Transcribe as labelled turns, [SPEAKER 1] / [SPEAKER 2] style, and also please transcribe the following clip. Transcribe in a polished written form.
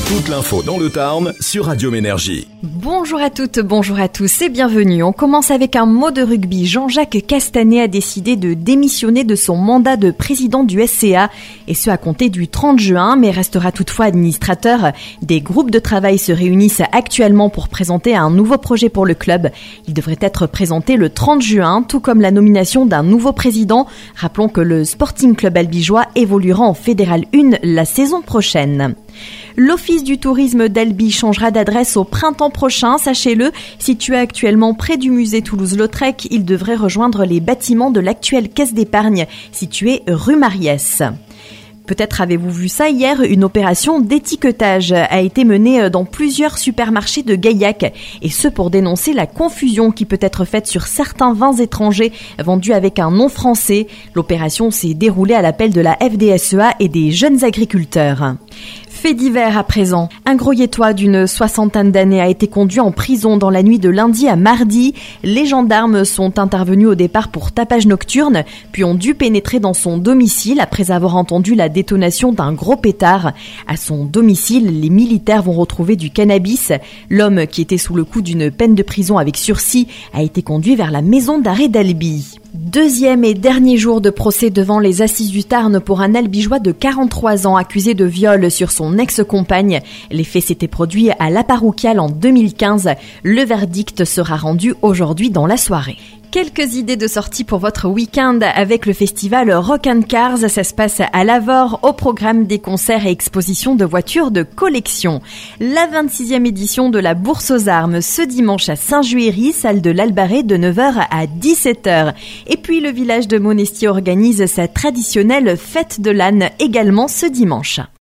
[SPEAKER 1] Toute l'info dans le Tarn sur Radio Ménergie.
[SPEAKER 2] Bonjour à toutes, bonjour à tous et bienvenue. On commence avec un mot de rugby. Jean-Jacques Castanet a décidé de démissionner de son mandat de président du SCA et ce à compter du 30 juin, mais restera toutefois administrateur. Des groupes de travail se réunissent actuellement pour présenter un nouveau projet pour le club. Il devrait être présenté le 30 juin, tout comme la nomination d'un nouveau président. Rappelons que le Sporting Club albigeois évoluera en Fédéral 1 la saison prochaine. L'Office du tourisme d'Albi changera d'adresse au printemps prochain, sachez-le. Situé actuellement près du musée Toulouse-Lautrec, il devrait rejoindre les bâtiments de l'actuelle caisse d'épargne, située rue Mariès. Peut-être avez-vous vu ça hier, une opération d'étiquetage a été menée dans plusieurs supermarchés de Gaillac, et ce pour dénoncer la confusion qui peut être faite sur certains vins étrangers vendus avec un nom français. L'opération s'est déroulée à l'appel de la FDSEA et des jeunes agriculteurs. Fait divers à présent. Un Groyettois d'une soixantaine d'années a été conduit en prison dans la nuit de lundi à mardi. Les gendarmes sont intervenus au départ pour tapage nocturne, puis ont dû pénétrer dans son domicile après avoir entendu la détonation d'un gros pétard. À son domicile, les militaires vont retrouver du cannabis. L'homme, qui était sous le coup d'une peine de prison avec sursis, a été conduit vers la maison d'arrêt d'Albi. Deuxième et dernier jour de procès devant les assises du Tarn pour un albigeois de 43 ans accusé de viol sur son ex-compagne. Les faits s'étaient produits à La Paroquiale en 2015. Le verdict sera rendu aujourd'hui dans la soirée. Quelques idées de sortie pour votre week-end avec le festival Rock and Cars. Ça se passe à Lavore, au programme des concerts et expositions de voitures de collection. La 26e édition de la Bourse aux Armes ce dimanche à Saint-Juéry, salle de l'Albaret de 9h à 17h. Et puis le village de Monestier organise sa traditionnelle fête de l'âne également ce dimanche.